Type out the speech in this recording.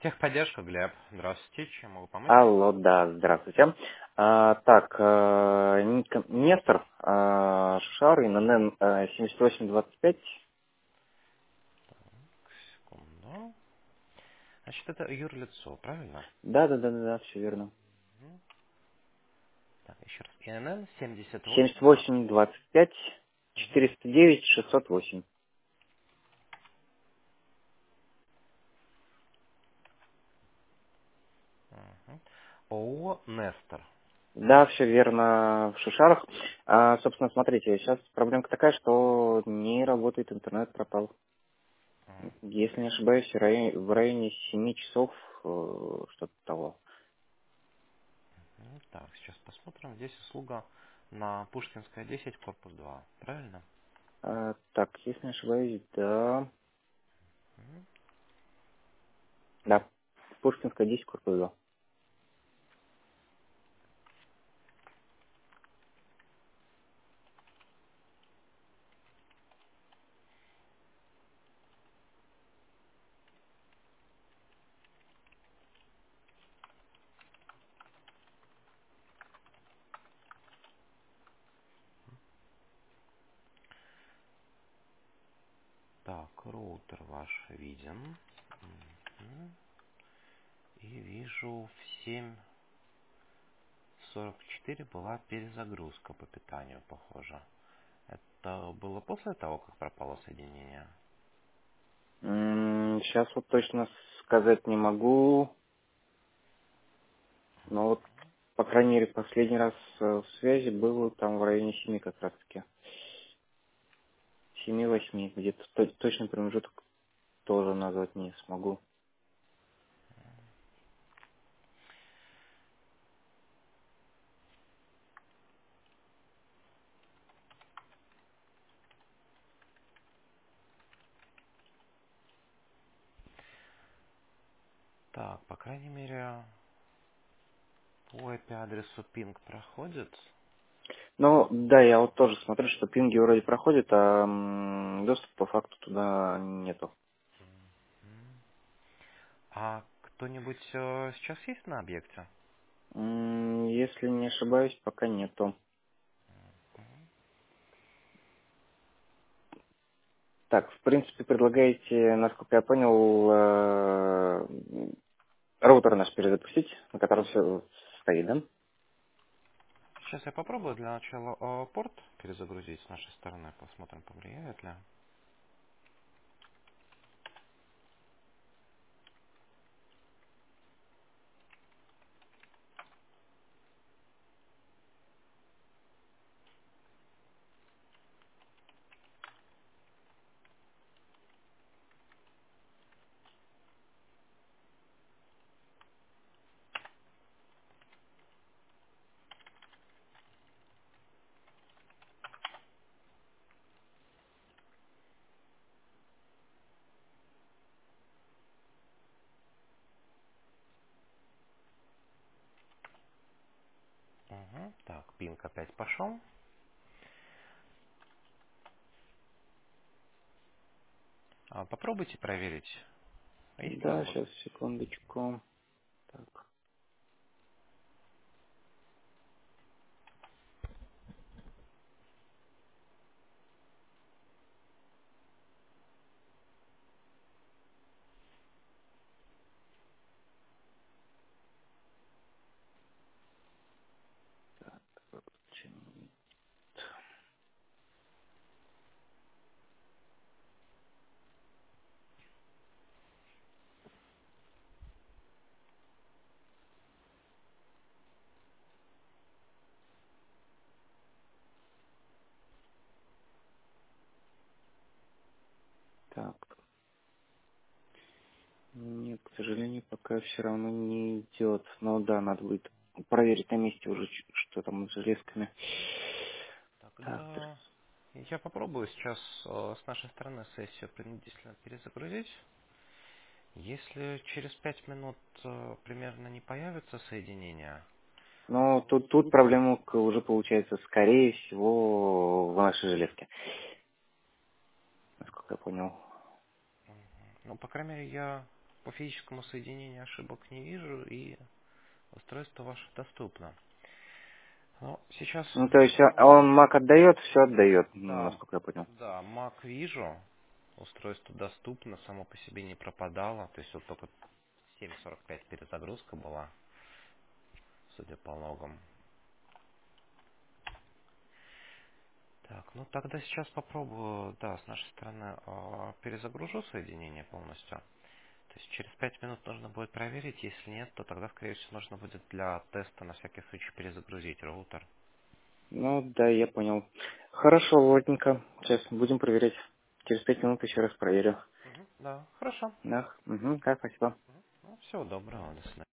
Техподдержка, Глеб. Здравствуйте, чем могу помочь? Алло, да, здравствуйте. Так, Нестор, Шушар, ИНН 7825. Секунду. Значит, это юрлицо, правильно? Да, все верно. Мгм. Так, еще раз. ИНН 78. 7825 Мгм. 409 608. Мгм. ООО «Нестор». Да, все верно, в Шушарах. Собственно, смотрите, сейчас проблемка такая, что не работает интернет, пропал. Если не ошибаюсь, в районе 7 часов, что-то того. Так, сейчас посмотрим. Здесь услуга на Пушкинская 10, корпус 2. Правильно? Так, если не ошибаюсь, да. Мгм. Да. Пушкинская 10, корпус 2. Так, роутер ваш виден. Мгм. И вижу в 7:44 была перезагрузка по питанию, похоже. Это было после того, как пропало соединение? Сейчас вот точно сказать не могу, но вот, по крайней мере, последний раз в связи было там в районе 7 как раз таки. 7-8, где-то точный промежуток тоже назвать не смогу. Так, по крайней мере, по IP-адресу ping проходит. Ну, да, я вот тоже смотрю, что пинги вроде проходят, а доступа по факту туда нету. М. А кто-нибудь сейчас есть на объекте? Если не ошибаюсь, пока нету. Так, в принципе, предлагаете, насколько я понял, роутер наш перезапустить, на котором все стоит, да? Сейчас я попробую для начала порт перезагрузить с нашей стороны. Посмотрим, повлияет ли. Угу. Так, пинг опять пошел. Попробуйте проверить, есть ли Да, сейчас, возможность. секундочку. Так, чин- так. Нет, к сожалению, пока все равно не идет. Но да, надо будет проверить на месте уже, что там с железками. Так, Так, тогда я попробую сейчас с нашей стороны сессию принудительно перезагрузить. Если через 5 минут примерно не появится соединение, но тут проблема уже получается, скорее всего, в нашей железке, насколько я понял. ну, по крайней мере, я по физическому соединению ошибок не вижу, и устройство ваше доступно. Но сейчас Ну, то есть попробую. он Mac отдает, все отдает, Да, насколько я понял. да, Mac вижу, устройство доступно, само по себе не пропадало, то есть вот только 7:45 перезагрузка была, судя по логам. Так, ну тогда сейчас попробую, да, с нашей стороны перезагружу соединение полностью. То есть через 5 минут нужно будет проверить, если нет, то тогда, скорее всего, нужно будет для теста на всякий случай перезагрузить роутер. Ну, да, я понял. Хорошо, ладненько. Сейчас будем проверять. Через 5 минут еще раз проверю. Мгм, да, хорошо. Да, угу, да, спасибо. Ну, всего доброго, до свидания.